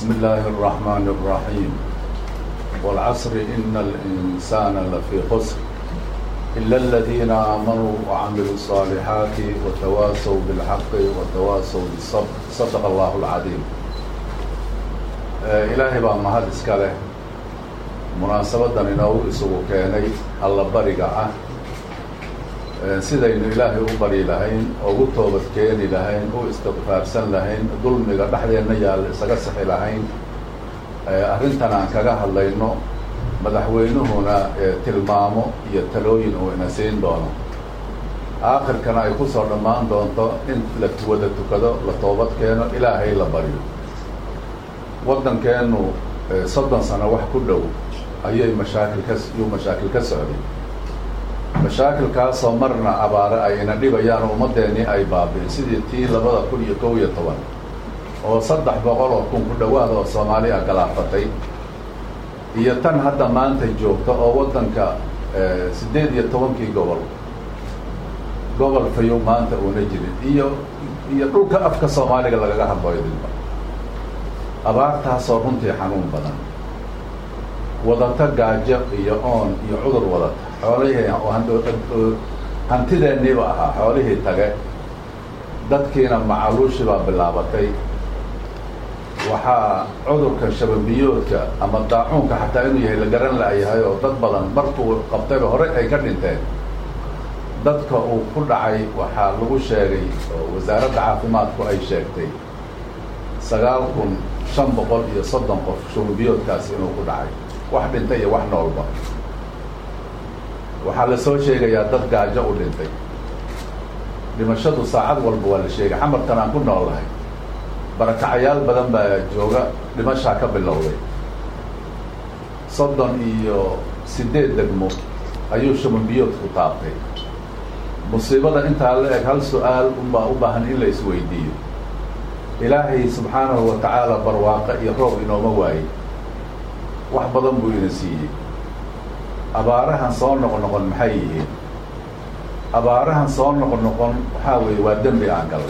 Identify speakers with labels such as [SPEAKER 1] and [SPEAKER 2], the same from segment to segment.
[SPEAKER 1] بسم الله الرحمن الرحيم والعصر إن الإنسان لفي خسر إلا الذين آمنوا وعملوا الصالحات وتواصوا بالحق وتواصوا بالصبر صدق الله العظيم. إلهي بقى مهد إسكاله مناسبة إنه إسوه كيني الله برقعه sidaynu ilaahay u bari lahayn ugu toobad keeni lahayn u istighfaarsan lahayn dulmiga dhaxdeena yaal isaga saxi lahayn arrintan aan kaga hadlayno madaxweynuhuna tilmaamo iyo talooyin uu ina siin doono aakhirkana ay ku soo dhammaan doonto in la wada tukado la toobad keeno ilaahay la bariyo waddankeenu 30 sano wax ku dhow ayay mashaakil ka socday mashaakilkaasoo marna abaare ayna dhibayaan ummaddeennii ay baabi'in sidii tii 2011 oo 300,000 ku dhawaad oo Soomaaliya galaafatay iyo tan hadda maanta joogta oo waddanka 18 gobol fayo maanta una jirin iyo dhulka afka Soomaaliga lagaga hadlayo abaartaasoo runtii xanuun badan wadata gaajo iyo oon iyo cudur wadata xoolihii hantideeniiba ahaa xoolihii tage dadkiina macaluushii baa bilaabatay waxaa cudurka shababiyoodka ama daacuunka xataa inuu yahay la garan la'yahay oo dad badan markuu qabtayba hore ay ka dhinteen dadka uu ku dhacay waxaa lagu sheegay oo wasaaradda caafimaadku ay sheegtay 9,530 qof shababiyoodkaas inuu ku dhacay wax dhintay iyo wax noolba waxaa la soo sheegayaa dad gaajo u dhintay dhimashadu saacad walba waa la sheegay xamarkan aan ku noolahay barakacayaal badan baa jooga dhimashaa ka bilowday 38 degmo ayuu shababiyoodku taabtay musiibada intaa la eg hal su-aal unbaa u baahan in la isweydiiyo ilaahay subxaanahu wa tacaala barwaaqo iyo roob inooma waayey wax badan buu ina siiyey abaarahan soo noqon maxay yihiin abaarahan soo noqon waxaa weeye waa dembi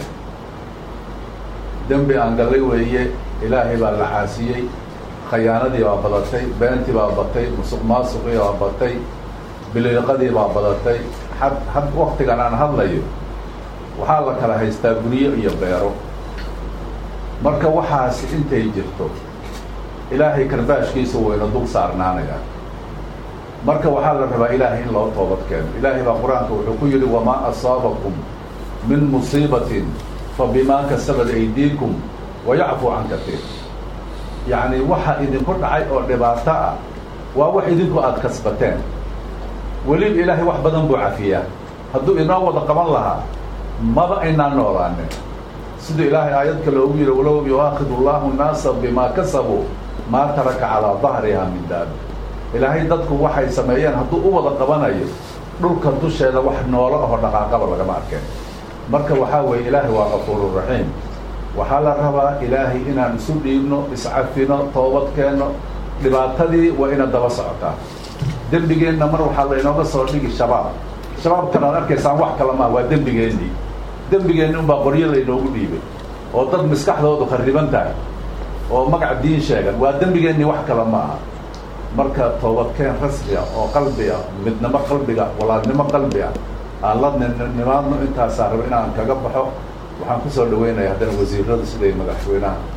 [SPEAKER 1] aan gallay weeye ilaahay baa la caasiyey khayaanadii baa badatay beentii baa batay musuqmaasuqii baa batay biliiqadii baa badatay had waktigan aan hadlayo waxaa la kala haystaa guryo iyo beero marka waxaasi intay jirto ilaahay karbaashkiisa wayna dul saarnaanayaa marka waxaa la rabaa ilaahay in loo toobad keeno ilaahay baa qur-aanka wuxuu ku yidhi wamaa asaabakum min musiibatin fabimaa kasabat aydiikum wayacfu can katiir yacni waxa idinku dhacay oo dhibaato ah waa wax idinku aada kasbateen weliba ilaahay wax badan buu cafiyaa hadduu inoo wada qaban lahaa maba aynaan noolaanin siduu ilaahay aayad kale ugu yidhi walow yu'aakidu allahu nnaasa bimaa kasabuu maa taraka calaa dahriha min daabi ilaahay dadku waxay sameeyeen hadduu u wada qabanayo dhulka dusheeda wax noolo ahoo dhaqaaqaba lagama arkeen marka waxaa weeye ilaahay waa qafuururaxiim waxaa la rabaa ilaahay inaan isu dhiibno iscafino toobad keenno dhibaatadii waa ina daba socotaa dembigeenna mar waxaa laynooga soo dhigi shabaabkan aad arkaysaan wax kala maa waa dembigeenni unbaa qoryo laynoogu dhiibay oo dad maskaxdoodu khariban tahay oo magac diin sheegan waa dembigeenni wax kala ma aha marka toobadkeen rasmi ah oo qalbi ah midnimo qalbiga walaalnimo qalbi ah aan la nimaadno intaasaa raba inaan kaga baxo waxaan ku soo dhaweynayaa haddana wasiiradu siday madaxweynaha